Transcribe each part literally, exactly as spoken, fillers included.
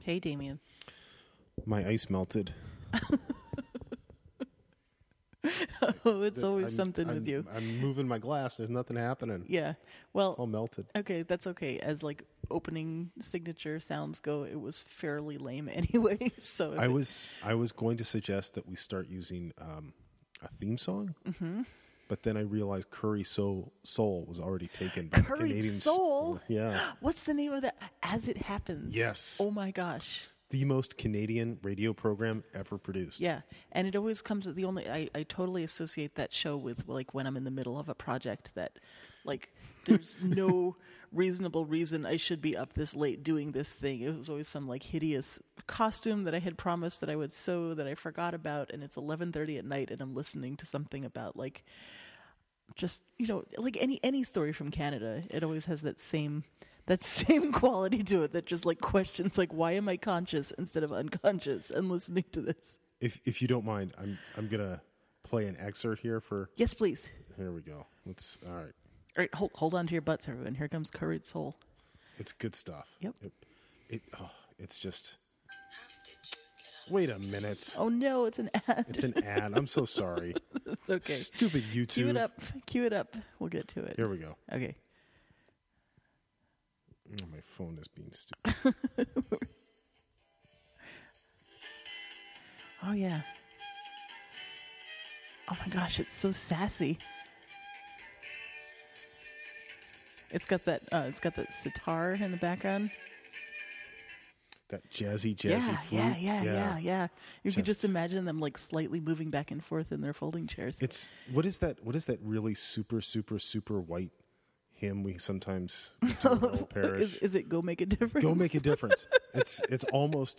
Hey, Damien. My ice melted. Oh, it's always I'm, something I'm, with you. I'm moving my glass. There's nothing happening. Yeah. Well, It's all melted. okay, that's okay. As like opening signature sounds go, it was fairly lame anyway. So if I it- was I was going to suggest that we start using um, a theme song, mm-hmm. but then I realized Curry Soul Soul was already taken by the Curried Canadian Soul. Yeah, What's the name of that? As It Happens. Yes. Oh my gosh. the most Canadian radio program ever produced. Yeah, and it always comes. The only I, I totally associate that show with like when I'm in the middle of a project that, like, there's no reasonable reason I should be up this late doing this thing. It was always some like hideous costume that I had promised that I would sew that I forgot about, and it's eleven thirty at night, and I'm listening to something about like, just you know, like any any story from Canada. It always has that same. That same quality to it that just like questions like why am I conscious instead of unconscious and listening to this. If if you don't mind, I'm I'm gonna play an excerpt here for. Yes, please. Here we go. Let's. All right. All right, hold hold on to your butts, everyone. Here comes Curried Soul. It's good stuff. Yep. It. it oh, it's just. Wait a minute. Oh no, it's an ad. It's an ad. I'm so sorry. It's okay. Stupid YouTube. Cue it up. Cue it up. We'll get to it. Here we go. Okay. Oh, my phone is being stupid. Oh yeah. Oh my gosh, it's so sassy. It's got that. Uh, it's got that sitar in the background. That jazzy, jazzy Yeah, flute. yeah, yeah, yeah, yeah. You can just Just- imagine them like slightly moving back and forth in their folding chairs. It's what is that? What is that really super, super, super white hymn we sometimes do in our parish? Is, is it Go Make a Difference? Go make a difference. It's it's almost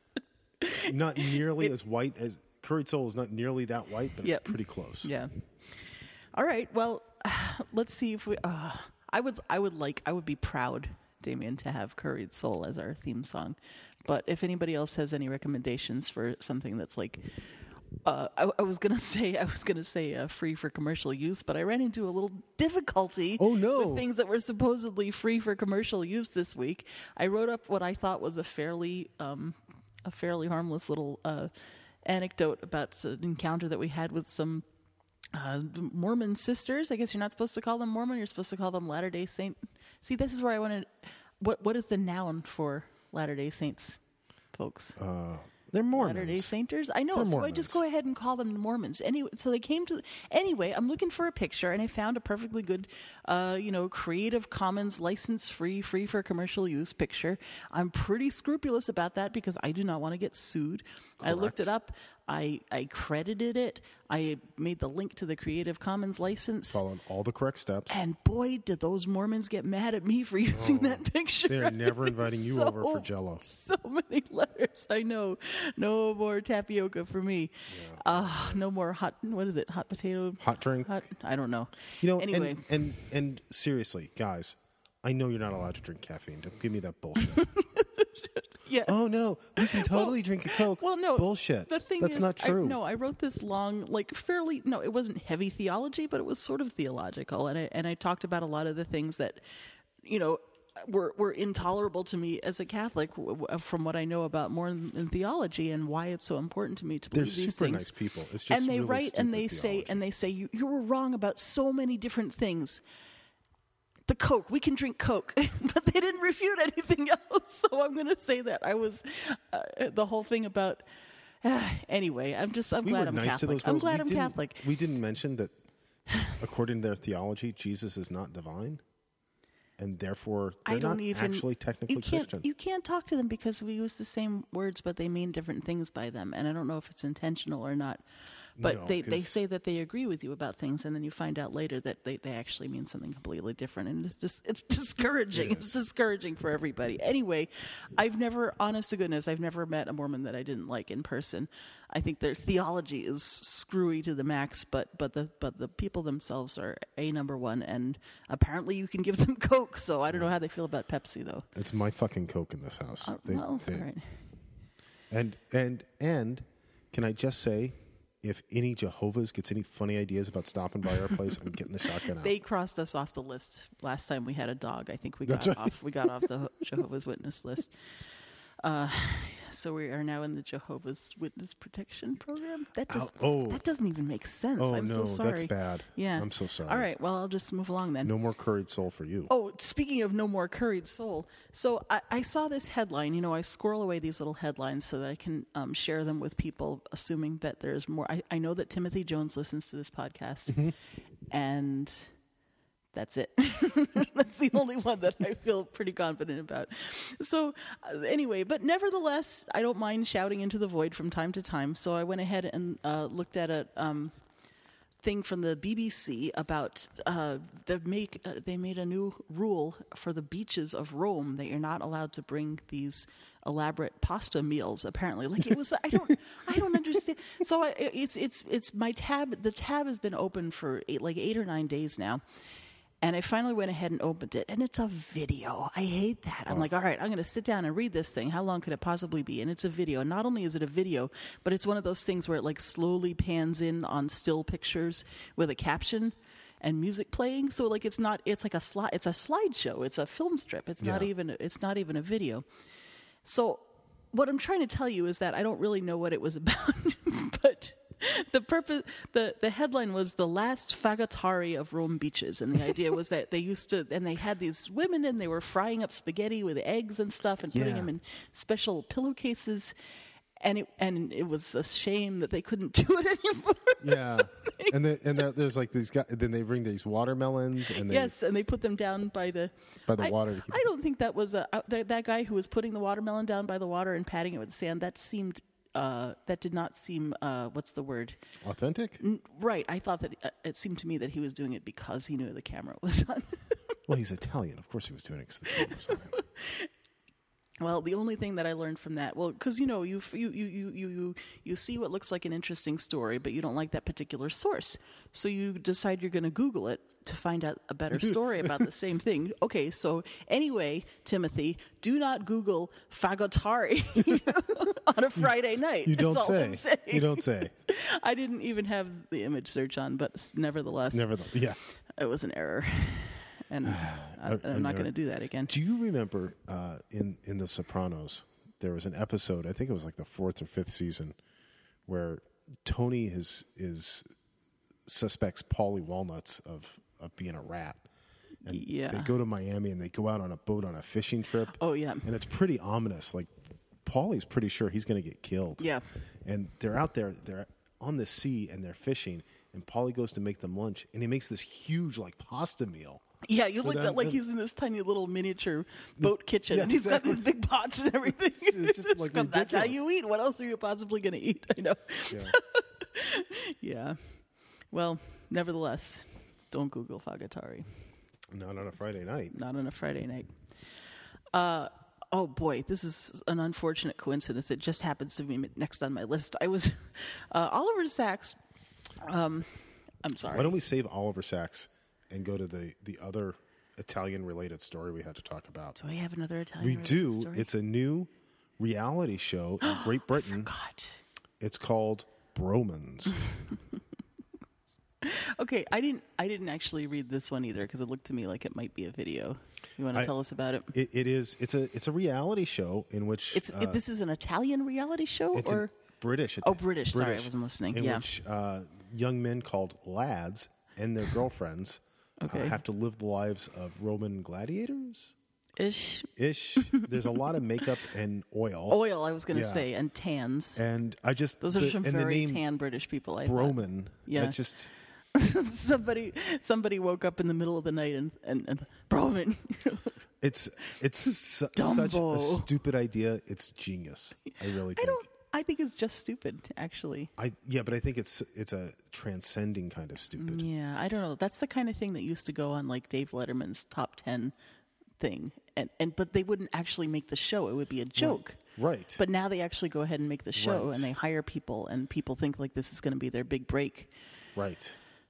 not nearly as white as Curried Soul is not nearly that white, but Yep. it's pretty close. Yeah. All right. Well, let's see if we. Uh, I would. I would like. I would be proud, Damien, to have Curried Soul as our theme song. But if anybody else has any recommendations for something that's like. Uh, I, I was gonna say I was gonna say uh, free for commercial use, but I ran into a little difficulty. Oh, no. With things that were supposedly free for commercial use this week. I wrote up what I thought was a fairly um, a fairly harmless little uh, anecdote about an encounter that we had with some uh, Mormon sisters. I guess you're not supposed to call them Mormon. You're supposed to call them Latter-day Saint. See, this is where I wanted. What what is the noun for Latter-day Saints, folks? Uh, they're Mormons. Latter-day Sainters? I know, They're so I just Mormons. go ahead and call them Mormons. Anyway, so they came to... Anyway, I'm looking for a picture, and I found a perfectly good, uh, you know, Creative Commons license-free, free for commercial use picture. I'm pretty scrupulous about that because I do not want to get sued. I looked it up. I, I credited it. I made the link to the Creative Commons license. Followed all the correct steps. And boy, did those Mormons get mad at me for using that picture. They're never inviting you So- over for Jell-O. So many letters. I know. No more tapioca for me. Uh, no more hot. What is it? Hot potato. Hot drink. Hot. I don't know. You know, Anyway. and, and and seriously, guys, I know you're not allowed to drink caffeine. Don't give me that bullshit. Yeah. Oh no, we can totally drink a Coke. Well, no. bullshit. The thing That's is, not true. I, no, I wrote this long, like fairly. No, it wasn't heavy theology, but it was sort of theological, and I and I talked about a lot of the things that, you know, were were intolerable to me as a Catholic w- w- from what I know about more in, in theology and why it's so important to me to They're believe these super things. nice people. It's just and they really write and stupid they say theology. and they say you you were wrong about so many different things. The Coke, we can drink Coke, but they didn't refute anything else. So I'm going to say that I was uh, the whole thing about. Uh, anyway, I'm just I'm we glad were I'm nice Catholic. to those I'm girls. glad we I'm didn't- Catholic. We didn't mention that, according to their theology, Jesus is not divine, and therefore they're I don't not even actually technically you can't Christian. you can't talk to them because we use the same words, but they mean different things by them, and I don't know if it's intentional or not. But No, they, they 'cause- say that they agree with you about things, and then you find out later that they, they actually mean something completely different, and it's just it's discouraging. It It's is. discouraging for everybody. Anyway, I've never, honest to goodness, I've never met a Mormon that I didn't like in person. I think their theology is screwy to the max, but but the but the people themselves are a number one, and apparently you can give them Coke. So I don't know how they feel about Pepsi though. It's my fucking Coke in this house. Uh, They- well, they- all right. And and and can I just say, if any Jehovah's gets any funny ideas about stopping by our place, I'm getting the shotgun out. They crossed us off the list last time we had a dog. I think we That's got right. off. We got off the Jehovah's Witness list. Uh, so we are now in the Jehovah's Witness Protection Program. That does, oh. that doesn't even make sense. Oh, I'm no, so sorry. that's bad. Yeah. I'm so sorry. All right, well, I'll just move along then. No more curried soul for you. Oh, speaking of no more curried soul, so I, I saw this headline. You know, I squirrel away these little headlines so that I can um, share them with people, assuming that there's more. I, I know that Timothy Jones listens to this podcast, Mm-hmm. and that's it. That's the only one that I feel pretty confident about. So uh, anyway, but nevertheless, I don't mind shouting into the void from time to time. So I went ahead and uh, looked at a um, thing from the B B C about uh, they make uh, they made a new rule for the beaches of Rome that you're not allowed to bring these elaborate pasta meals. Apparently, like it was, I don't, I don't understand. So I, it's it's it's my tab. The tab has been open for eight, like eight or nine days now. And I finally went ahead and opened it, and it's a video. I hate that. I'm oh. like, all right, I'm going to sit down and read this thing. How long could it possibly be? And it's a video. And not only is it a video, but it's one of those things where it like slowly pans in on still pictures with a caption and music playing. So like it's not, it's like a slide, it's a slideshow. It's a film strip. It's yeah. not even, it's not even a video. So what I'm trying to tell you is that I don't really know what it was about, but the purpose, the, the headline was the last fagottari of Rome beaches. And the idea was that they used to, and they had these women and they were frying up spaghetti with eggs and stuff and putting yeah. them in special pillowcases. And it, and it was a shame that they couldn't do it anymore. Yeah. And the, and the, there's like these guys, then they bring these watermelons and they, yes, and they put them down by the by the I, water. I don't think that was a, uh, that, that guy who was putting the watermelon down by the water and patting it with sand. That seemed Uh, that did not seem, uh, what's the word? Authentic? N- right. I thought that uh, it seemed to me that he was doing it because he knew the camera was on. Well, he's Italian. Of course he was doing it because the camera was on him. Well, the only thing that I learned from that, well, because, you know, you, you, you, you, you, you see what looks like an interesting story, but you don't like that particular source. So you decide you're going to Google it to find out a better story about the same thing. Okay, so anyway, Timothy, do not Google fagottari on a Friday night. You don't That's all say. I'm saying. You don't say. I didn't even have the image search on, but nevertheless, Nevertheless, yeah, it was an error. And I, I'm, I'm not going to do that again. Do you remember uh, in in The Sopranos, there was an episode, I think it was like the fourth or fifth season, where Tony is is suspects Paulie Walnuts of, of being a rat. And yeah. they go to Miami and they go out on a boat on a fishing trip. Oh, yeah. And it's pretty ominous. Like, Paulie's pretty sure he's going to get killed. Yeah. And they're out there, they're on the sea and they're fishing. And Paulie goes to make them lunch, and he makes this huge, like, pasta meal. Yeah, you looked then, at like then, he's in this tiny little miniature boat this, kitchen, yeah, and he's exactly. got these big pots and everything. It's, it's just, like, that's how you eat. What else are you possibly going to eat? I know. Yeah. Yeah. Well, nevertheless, don't Google fagottari. Not on a Friday night. Not on a Friday night. Uh, oh, boy, this is an unfortunate coincidence. It just happens to be next on my list. I was uh, Oliver Sacks. Um, I'm sorry. Why don't we save Oliver Sacks and go to the, the other Italian-related story we had to talk about? Do we have another Italian We do. story? It's a new reality show in Great Britain. I forgot. It's called Bromans. Okay, I didn't. I didn't actually read this one either because it looked to me like it might be a video. You want to I, tell us about it? it? It is. It's a. It's a reality show in which It's. uh, it, this is an Italian reality show, it's or a British. oh, British. Sorry, I wasn't listening. In Yeah. which uh, young men called lads and their girlfriends Okay. uh, have to live the lives of Roman gladiators. Ish. Ish. There's a lot of makeup and oil. Oil, I was going to Yeah. say, and tans. And I just Those are the, some and the very name tan British people. I thought. Broman. Yeah. That just somebody somebody woke up in the middle of the night and and, and Broman. it's it's su- such a stupid idea. It's genius. I really think. I don't. I think it's just stupid, actually. I yeah, but I think it's it's a transcending kind of stupid. Yeah, I don't know. That's the kind of thing that used to go on like Dave Letterman's top ten thing, and and but they wouldn't actually make the show. It would be a joke. Right. But now they actually go ahead and make the show, Right. and they hire people, and people think like this is going to be their big break. Right.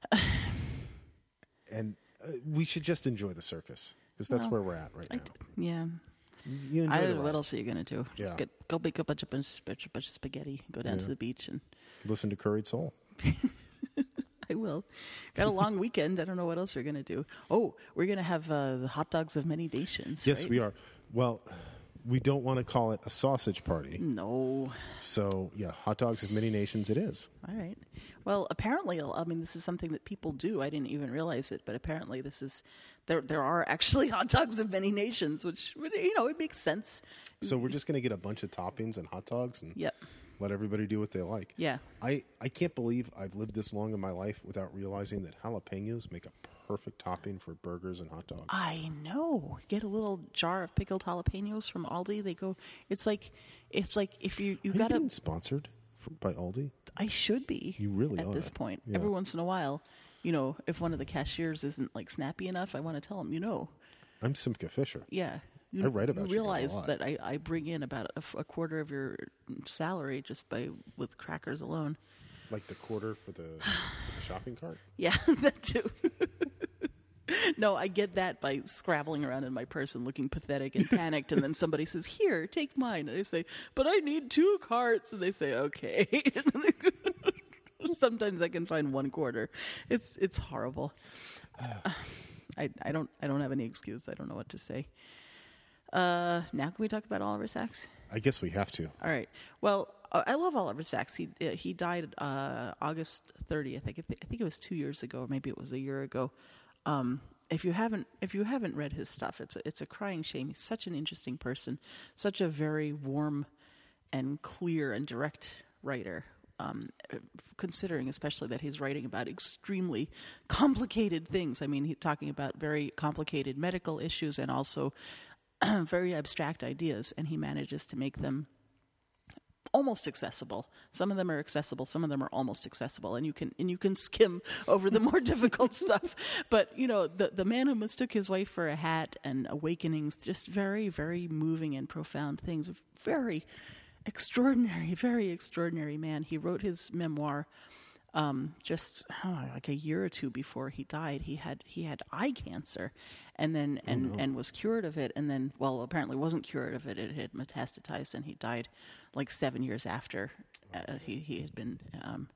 And uh, we should just enjoy the circus because that's Well, where we're at right I now. d- yeah. You enjoy I, the what ride. else are you going to do? Yeah. Get, go make a bunch of, bunch, bunch, bunch of spaghetti, go down to Yeah. the beach, and Listen to Curried Soul. I will. Got a long weekend. I don't know what else we're going to do. Oh, we're going to have uh, the hot dogs of many nations. Yes, right? we are. Well, we don't want to call it a sausage party. No. So, yeah, hot dogs of many nations it is. All right. Well, apparently, I mean, this is something that people do. I didn't even realize it, but apparently this is, there There are actually hot dogs of many nations, which, you know, it makes sense. So we're just going to get a bunch of toppings and hot dogs and Yep. let everybody do what they like. Yeah. I, I can't believe I've lived this long in my life without realizing that jalapenos make a perfect topping for burgers and hot dogs. I know. Get a little jar of pickled jalapenos from Aldi. They go, it's like, it's like if you, you Are you got to, getting sponsored from, by Aldi? I should be. You really at ought this to. point. Yeah. Every once in a while, you know, if one of the cashiers isn't like snappy enough, I want to tell them, you know, I'm Simca Fisher. yeah. You, I write about you you guys a realize lot. that I, I bring in about a, f- a quarter of your salary just by with crackers alone. Like the quarter for the, for the shopping cart? Yeah, that too. No, I get that by scrabbling around in my purse and looking pathetic and panicked, and then somebody says, "Here, take mine," and I say, "But I need two carts," and they say, "Okay." Sometimes I can find one quarter. It's it's horrible. Uh, I I don't I don't have any excuse. I don't know what to say. Uh, now can we talk about Oliver Sacks? I guess we have to. All right. Well, uh, I love Oliver Sacks. He uh, he died uh, August thirtieth. I think I think it was two years ago, or maybe it was a year ago. Um, if you haven't if you haven't read his stuff, it's a, it's a crying shame. He's such an interesting person, such a very warm and clear and direct writer. Um, considering especially that he's writing about extremely complicated things. I mean, he's talking about very complicated medical issues and also very abstract ideas, and he manages to make them almost accessible. Some of them are accessible, some of them are almost accessible, and you can and you can skim over the more difficult stuff. But you know, the the man who mistook his wife for a hat and Awakenings, just very, very moving and profound things. Very extraordinary, very extraordinary man. He wrote his memoir um, just oh, like a year or two before he died. He had he had eye cancer, and then and, oh no. and was cured of it, and then well, apparently wasn't cured of it. It had metastatized, and he died like seven years after uh, he he had been um,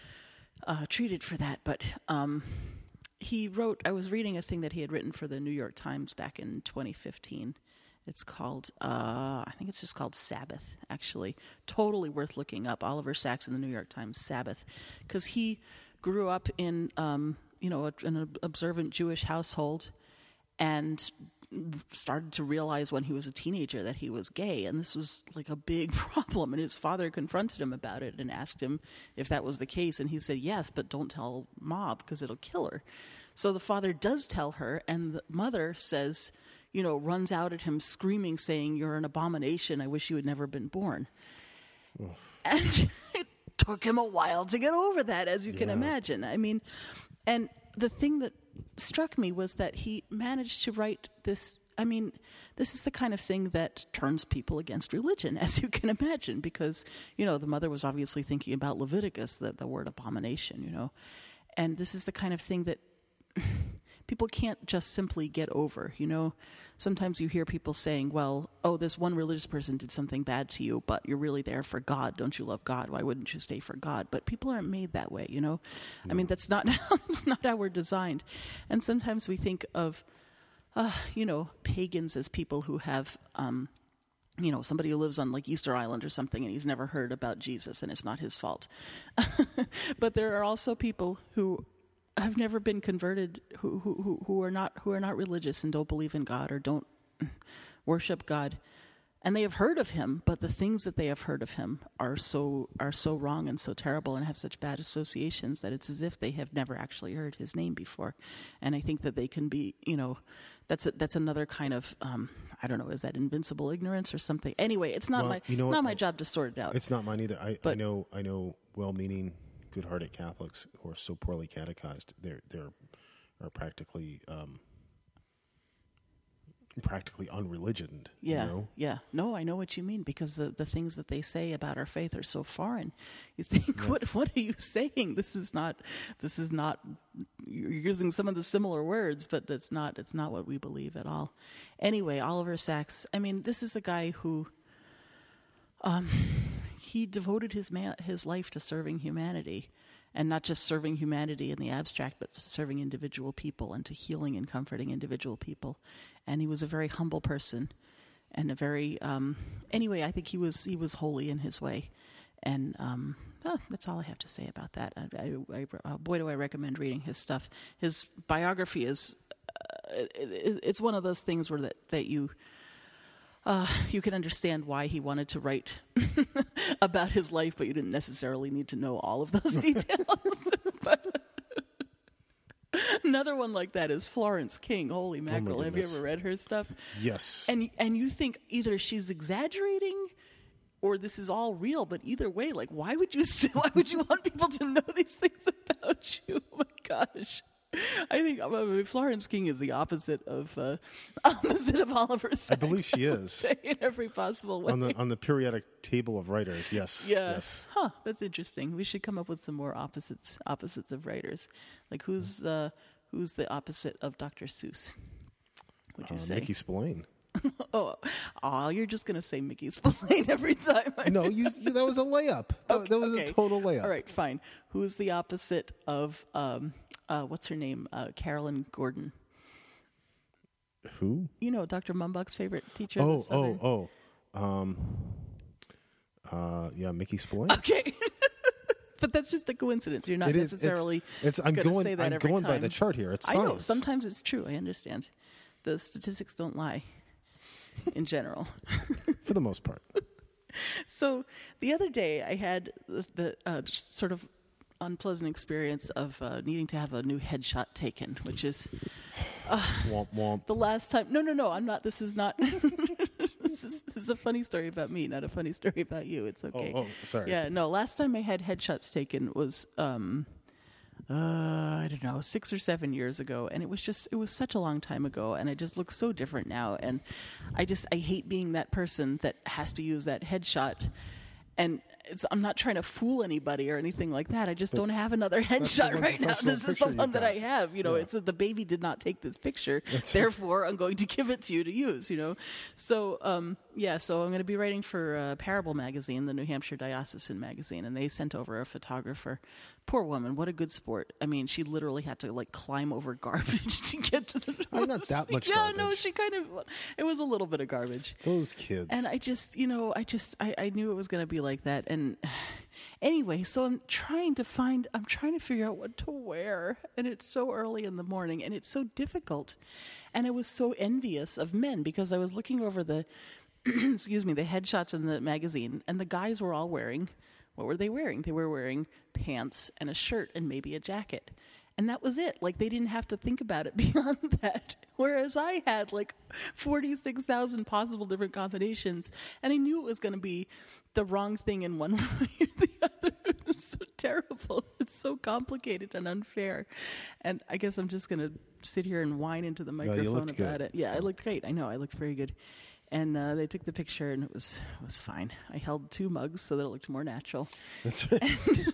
uh, treated for that. But um, he wrote. I was reading a thing that he had written for the New York Times back in twenty fifteen. It's called, uh, I think it's just called Sabbath, actually. Totally worth looking up. Oliver Sacks in the New York Times, Sabbath. Because he grew up in, um, you know, an observant Jewish household and started to realize when he was a teenager that he was gay. And this was like a big problem. And his father confronted him about it and asked him if that was the case. And he said, yes, but don't tell Mom because it'll kill her. So the father does tell her, and the mother says, you know, runs out at him screaming, saying, "You're an abomination. I wish you had never been born." Oof. And it took him a while to get over that, as you yeah. can imagine. I mean, and the thing that struck me was that he managed to write this. I mean, this is the kind of thing that turns people against religion, as you can imagine, because, you know, the mother was obviously thinking about Leviticus, the, the word abomination, you know. And this is the kind of thing that people can't just simply get over, you know. Sometimes you hear people saying, well, oh, this one religious person did something bad to you, but you're really there for God. Don't you love God? Why wouldn't you stay for God? But people aren't made that way, you know. No. I mean, that's not that's not how we're designed. And sometimes we think of, uh, you know, pagans as people who have, um, you know, somebody who lives on like Easter Island or something and he's never heard about Jesus and it's not his fault. But there are also people who have never been converted, who who who are not who are not religious and don't believe in God or don't worship God, and they have heard of him, but the things that they have heard of him are so are so wrong and so terrible and have such bad associations that it's as if they have never actually heard his name before. And I think that they can be, you know, that's a, that's another kind of um, I don't know, is that invincible ignorance or something? Anyway, it's not well, my you know not what? my job to sort it out. It's not mine either. I, but, I know I know well-meaning, good-hearted Catholics who are so poorly catechized, they're they're are practically um, practically unreligioned. Yeah, you know? yeah. No, I know what you mean, because the, the things that they say about our faith are so foreign. You think, yes. what what are you saying? This is not this is not. You're using some of the similar words, but it's not it's not what we believe at all. Anyway, Oliver Sacks. I mean, this is a guy who. Um, he devoted his man, his life to serving humanity, and not just serving humanity in the abstract, but to serving individual people and to healing and comforting individual people. And he was a very humble person, and a very um, anyway. I think he was he was holy in his way, and um, oh, that's all I have to say about that. I, I, I, uh, boy, do I recommend reading his stuff. His biography is uh, it, it's one of those things where that that you. Uh, you can understand why he wanted to write about his life, but you didn't necessarily need to know all of those details. But another one like that is Florence King. Holy mackerel! Oh Have you ever read her stuff? Yes. And and you think either she's exaggerating or this is all real, but either way, like, why would you say, why would you want people to know these things about you? Oh my gosh. I think I mean, Florence King is the opposite of uh, opposite of Oliver Sacks. I believe she is in every possible way. on the on the periodic table of writers. Yes. Yeah. Yes. Huh. That's interesting. We should come up with some more opposites opposites of writers. Like who's uh, who's the opposite of Doctor Seuss? Would you Uh, say Mickey Spillane. oh, oh, you're just gonna say Mickey Spillane every time. I No, you, you. That was a layup. That, Okay, that was okay. a total layup. All right, fine. Who's the opposite of um, uh, what's her name? Uh, Carolyn Gordon. Who? You know, Doctor Mumbach's favorite teacher. Oh, the Southern- oh, oh. Um. Uh. Yeah, Mickey Spillane. Okay. But that's just a coincidence. You're not It is. necessarily. It's. it's I'm gonna going. say that I'm every going by time. the chart here. It's I science. know. Sometimes it's true. I understand. The statistics don't lie. In general. for the most part. So the other day I had the, the uh, just sort of unpleasant experience of uh, needing to have a new headshot taken, which is Womp womp. the last time. No, no, no. I'm not. This is not. this, is, this is a funny story about me, not a funny story about you. It's okay. Oh, oh, sorry. Yeah, no. Last time I had headshots taken was, um, uh, I don't know, six or seven years ago, and it was just, it was such a long time ago, and I just look so different now, and I just, I hate being that person that has to use that headshot, and it's, I'm not trying to fool anybody or anything like that. I just don't have another the headshot one right now. professional This is the picture one you've that got. I have. You know, Yeah. it's the baby did not take this picture, therefore I'm going to give it to you to use. You know, so um, yeah. So I'm going to be writing for uh, Parable magazine, the New Hampshire Diocesan magazine, and they sent over a photographer. Poor woman, what a good sport. I mean, she literally had to like climb over garbage to get to the. Oh, not that much Yeah, no, garbage. she kind of. It was a little bit of garbage. Those kids. And I just, you know, I just, I, I knew it was going to be like that. And anyway, so I'm trying to find, I'm trying to figure out what to wear. And it's so early in the morning and it's so difficult. And I was so envious of men because I was looking over the, excuse me, the headshots in the magazine and the guys were all wearing, what were they wearing? They were wearing pants and a shirt and maybe a jacket. And that was it. Like, they didn't have to think about it beyond that. Whereas I had, like, forty-six thousand possible different combinations. And I knew it was going to be the wrong thing in one way or the other. It was so terrible. It's so complicated and unfair. And I guess I'm just going to sit here and whine into the you microphone looked about good, it. Yeah, so. I looked great. I know. I looked very good. And uh, they took the picture, and it was it was fine. I held two mugs so that it looked more natural. That's right.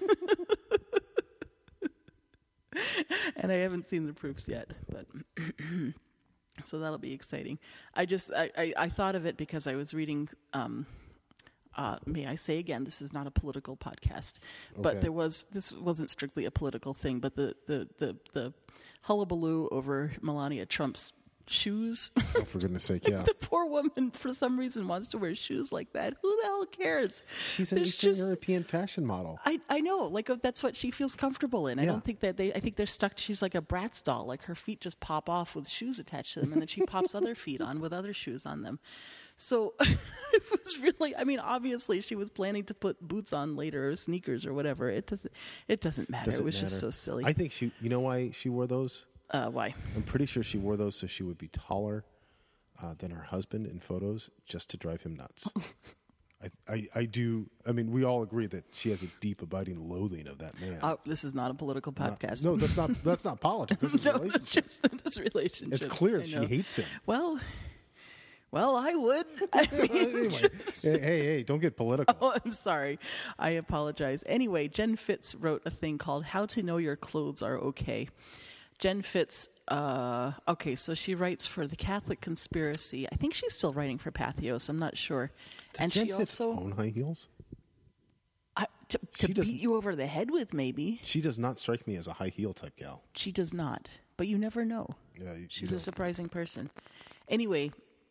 And I haven't seen the proofs yet, but so that'll be exciting. I just I, I, I thought of it because I was reading. Um, uh, may I say again, this is not a political podcast, but Okay. there was this wasn't strictly a political thing, but the the the, the hullabaloo over Melania Trump's shoes. Oh, for goodness sake, yeah. The poor woman, for some reason, wants to wear shoes like that. Who the hell cares? She's an There's Eastern just- European fashion model. I, I know, like uh, that's what she feels comfortable in. I Yeah. don't think that they. I think they're stuck. She's like a Bratz doll. Like her feet just pop off with shoes attached to them, and then she pops other feet on with other shoes on them. So it was really. I mean, obviously she was planning to put boots on later or sneakers or whatever. It doesn't. It doesn't matter. Does it was matter? just so silly. I think she. You know why she wore those? uh, why? I'm pretty sure she wore those so she would be taller uh, than her husband in photos, just to drive him nuts. I, I, I do. I mean, we all agree that she has a deep, abiding loathing of that man. Oh, this is not a political podcast. No, that's not. That's not politics. This is no, relationships. just, just relationships. It's clear I she know. hates him. Well, well, I would. I mean, Anyway, hey, hey, hey, don't get political. Oh, I'm sorry. I apologize. Anyway, Jen Fitz wrote a thing called How to Know Your Clothes Are Okay. Jen Fitz, uh, okay, so she writes for the Catholic Conspiracy. I think she's still writing for Pathos. I'm not sure. Does and Jen she Fitz also own high heels? I, to, to She doesn't- beat you over the head with, maybe. She does not strike me as a high heel type gal. She does not, but you never know. Yeah, you- you She's a don't. surprising person. Anyway,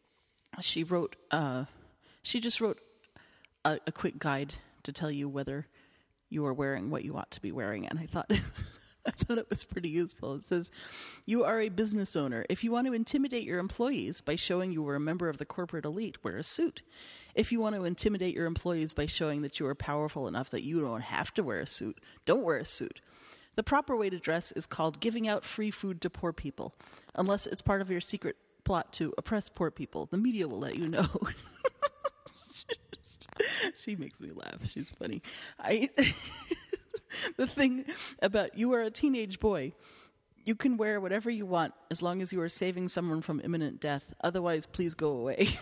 she wrote, uh, she just wrote a, a quick guide to tell you whether you are wearing what you ought to be wearing. And I thought, I thought it was pretty useful. It says, you are a business owner. If you want to intimidate your employees by showing you were a member of the corporate elite, wear a suit. If you want to intimidate your employees by showing that you are powerful enough that you don't have to wear a suit, don't wear a suit. The proper way to dress is called giving out free food to poor people. Unless it's part of your secret plot to oppress poor people, the media will let you know. She makes me laugh. She's funny. I the thing about you are a teenage boy. You can wear whatever you want as long as you are saving someone from imminent death. Otherwise, please go away.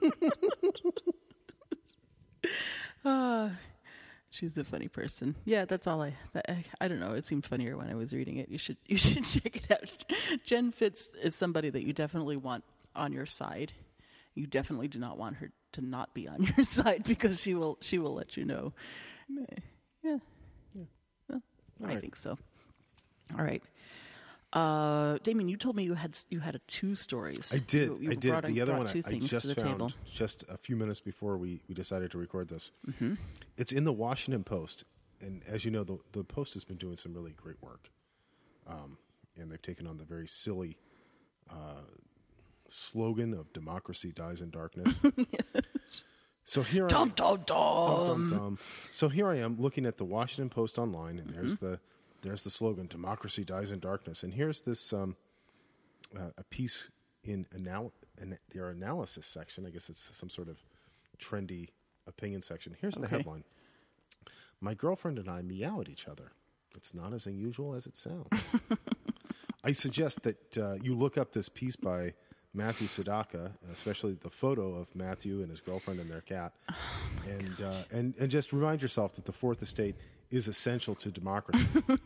Ah, she's a funny person. Yeah, that's all I, I. I don't know. It seemed funnier when I was reading it. You should. You should check it out. Jen Fitz is somebody that you definitely want on your side. You definitely do not want her to not be on your side because she will. She will let you know. Yeah. Yeah. Well, I right. think so. All right. Uh, Damien, you told me you had you had a two stories. I did. You, you I did. brought, the other one two I, I things just to the found table. just a few minutes before we, we decided to record this. Mm-hmm. It's in the Washington Post, and as you know, the the Post has been doing some really great work, um, and they've taken on the very silly uh, slogan of "Democracy dies in darkness." So here I dum, am. dum, dum. Dum, dum, dum. So here I am looking at the Washington Post online, and there's mm-hmm. the there's the slogan "Democracy dies in darkness." And here's this um, uh, a piece in anal- an, their analysis section. I guess it's some sort of trendy opinion section. Here's the okay. headline: My girlfriend and I meow at each other. It's not as unusual as it sounds. I suggest that uh, you look up this piece by Matthew Sadaka, especially the photo of Matthew and his girlfriend and their cat, oh and, uh, and and just remind yourself that the Fourth Estate is essential to democracy.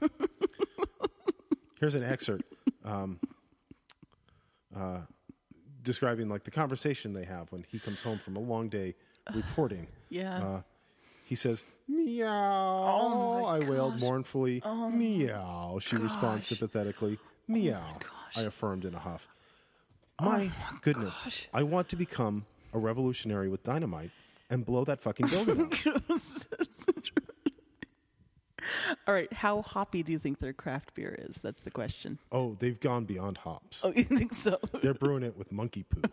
Here's an excerpt um, uh, describing like the conversation they have when he comes home from a long day reporting. Yeah. Uh, he says, "Meow." Oh I gosh. wailed mournfully. Oh Meow. She gosh. responds sympathetically. Meow. Oh I affirmed in a huff. My, oh, goodness, gosh. I want to become a revolutionary with dynamite and blow that fucking building up. All right, how hoppy do you think their craft beer is? That's the question. Oh, they've gone beyond hops. Oh, you think so? They're brewing it with monkey poo.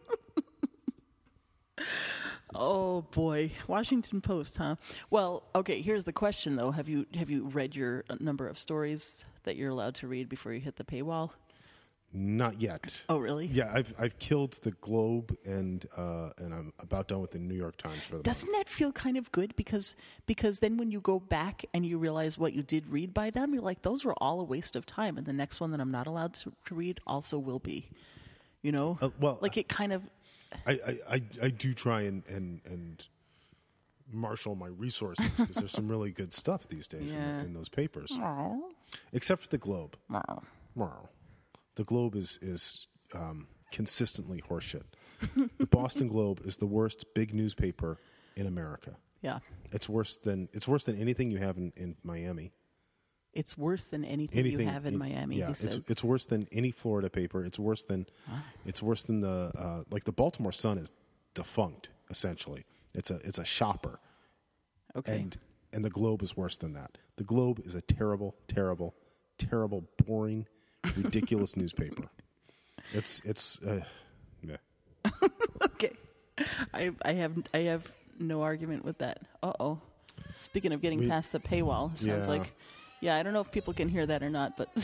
Oh boy, Washington Post, huh? Well, okay. Here's the question, though: Have you have you read your number of stories that you're allowed to read before you hit the paywall? Not yet. Oh, really? Yeah, I've I've killed the Globe and uh, and I'm about done with the New York Times for the Doesn't month. that feel kind of good? Because because then when you go back and you realize what you did read by them, you're like, those were all a waste of time. And the next one that I'm not allowed to, to read also will be. You know? Uh, well, like it kind of. I, I, I, I do try and, and, and marshal my resources because there's some really good stuff these days Yeah. in, in those papers. Aww. Except for the Globe. Aww. Wow. The Globe is is um, consistently horseshit. The Boston Globe is the worst big newspaper in America. Yeah. It's worse than it's worse than anything you have in, in Miami. It's worse than anything, Anything you have in, in- Miami. Yeah, he it's said. it's worse than any Florida paper. It's worse than it's worse than the uh, like the Baltimore Sun is defunct essentially. It's a it's a shopper. Okay. And and the Globe is worse than that. The Globe is a terrible, terrible, terrible, boring, ridiculous newspaper. It's it's uh, yeah. Okay. I I have I have no argument with that. Uh oh. Speaking of getting We- past the paywall, it sounds Yeah. like yeah, I don't know if people can hear that or not, but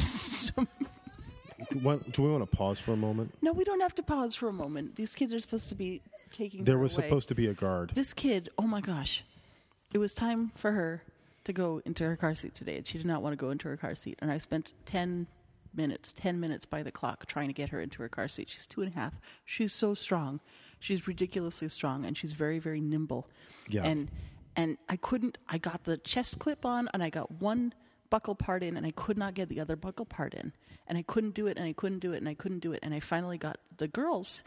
What, do we want to pause for a moment? no, we don't have to pause for a moment. These kids are supposed to be taking There her was away. supposed to be a guard. This kid, oh my gosh. It was time for her to go into her car seat today, and she did not want to go into her car seat. And I spent ten minutes, ten minutes by the clock trying to get her into her car seat. She's two and a half. She's so strong. She's ridiculously strong, and she's very, very nimble. Yeah. And and I couldn't, I got the chest clip on, and I got one buckle part in, and I could not get the other buckle part in. And I couldn't do it, and I couldn't do it, and I couldn't do it. And I finally got the girls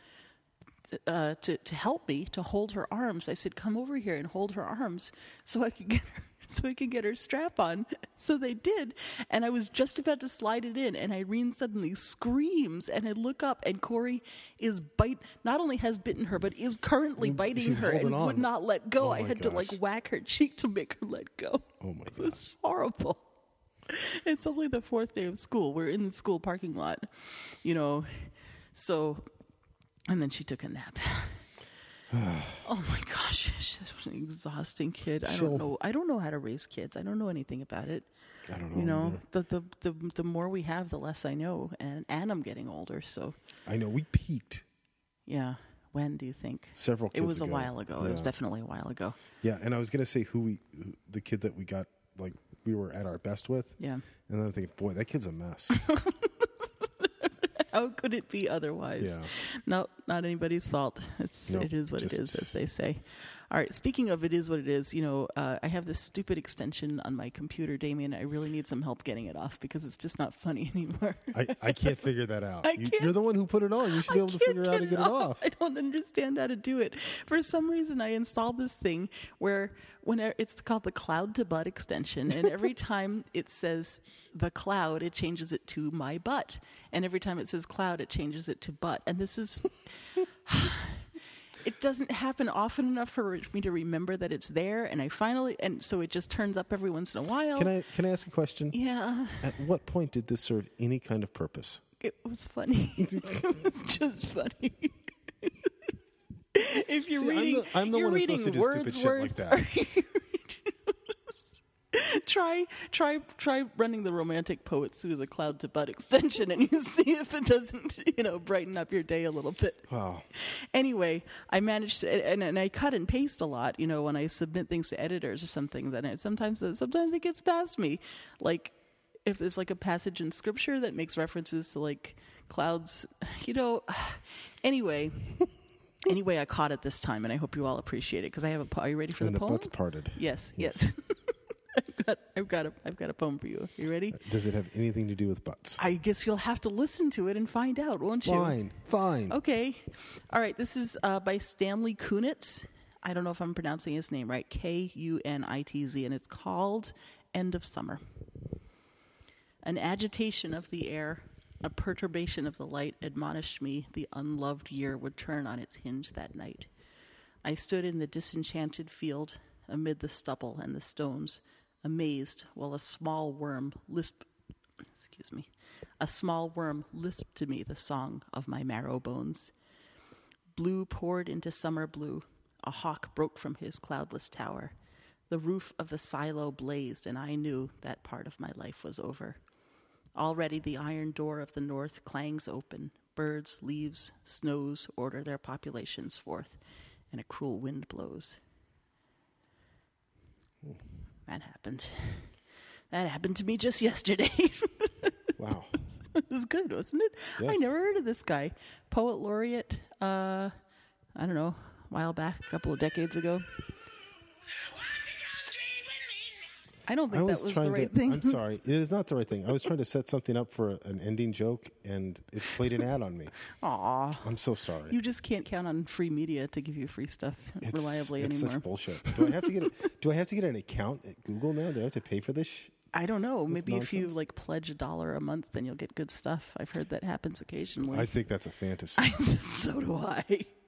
uh, to, to help me, to hold her arms. I said, come over here and hold her arms so I could get her so we could get her strap on. So they did. And I was just about to slide it in, and Irene suddenly screams, and I look up, and Corey is bite, not only has bitten her, but is currently biting She's her and holding on. would not let go. Oh I my had to like gosh. whack her cheek to make her let go. Oh my It was gosh. horrible. It's only the fourth day of school. We're in the school parking lot, you know. So, and then she took a nap. Oh my gosh, she's an exhausting kid. I She'll- don't know. I don't know how to raise kids. I don't know anything about it. I don't know. You know, either. the, the the the more we have, the less I know, and and I'm getting older. So, I know we peaked yeah. When do you think? several It kids was a ago. while ago. It was Yeah. definitely a while ago. Yeah, and I was gonna say who we, who, the kid that we got, like we were at our best with, Yeah. and then I'm thinking, boy, that kid's a mess. How could it be otherwise? Yeah. No, not anybody's fault. It's Nope, it is what just- it is, as they say. All right. Speaking of it is what it is, you know, uh, I have this stupid extension on my computer, Damien. I really need some help getting it off because it's just not funny anymore. I, I can't figure that out. I You, can't- you're the one who put it on. You should be I able to can't figure out how to get it off. I don't understand how to do it. For some reason, I installed this thing where when I- it's called the Cloud to Butt extension, and every time it says the cloud, it changes it to my butt, and every time it says cloud, it changes it to butt. And this is. It doesn't happen often enough for me to remember that it's there, and I finally, and so it just turns up every once in a while. Can I can I ask a question? Yeah, At what point did this serve any kind of purpose? it was funny. It was just funny. If you're See, I'm reading, the- I'm the you're one who's reading supposed to do stupid shit like Wordsworth, that. or you're try, try, try running the romantic poets through the Cloud to Butt extension, and you see if it doesn't, you know, brighten up your day a little bit. Wow. Anyway, I managed to, and, and I cut and paste a lot, you know, when I submit things to editors or something. Then it, sometimes, sometimes it gets past me. Like if there's like a passage in scripture that makes references to like clouds, you know. Anyway, anyway, I caught it this time, and I hope you all appreciate it because I have a. po- Are you ready for And the the poem? butt's parted. Yes, Yes. yes. I've got, I've got a, I've got a poem for you. You ready? Does it have anything to do with butts? I guess you'll have to listen to it and find out, won't you? Fine, fine. Okay. All right. This is uh, by Stanley Kunitz. I don't know if I'm pronouncing his name right. K U N I T Z. And it's called End of Summer. An agitation of the air, a perturbation of the light admonished me the unloved year would turn on its hinge that night. I stood in the disenchanted field amid the stubble and the stones, amazed while a small worm lisped, excuse me, a small worm lisped to me the song of my marrow bones. Blue poured into summer blue. A hawk broke from his cloudless tower. The roof of the silo blazed, and I knew that part of my life was over. Already the iron door of the north clangs open. Birds, leaves, snows order their populations forth, and a cruel wind blows. That happened. That happened to me just yesterday. Wow. It was good, wasn't it? I Yes. never heard of this guy. Poet laureate, uh, I don't know, a while back, a couple of decades ago. I don't I think was that was trying the right to. thing. I'm sorry. It is not the right thing. I was trying to set something up for an ending joke, and it played an ad on me. Aw. I'm so sorry. You just can't count on free media to give you free stuff It's, reliably it's anymore. such bullshit. Do I have to get? A, do I have to get an account at Google now? Do I have to pay for this? Sh- I don't know. This Maybe if you nonsense? like pledge a dollar a month, then you'll get good stuff. I've heard that happens occasionally. I think that's a fantasy. so do I.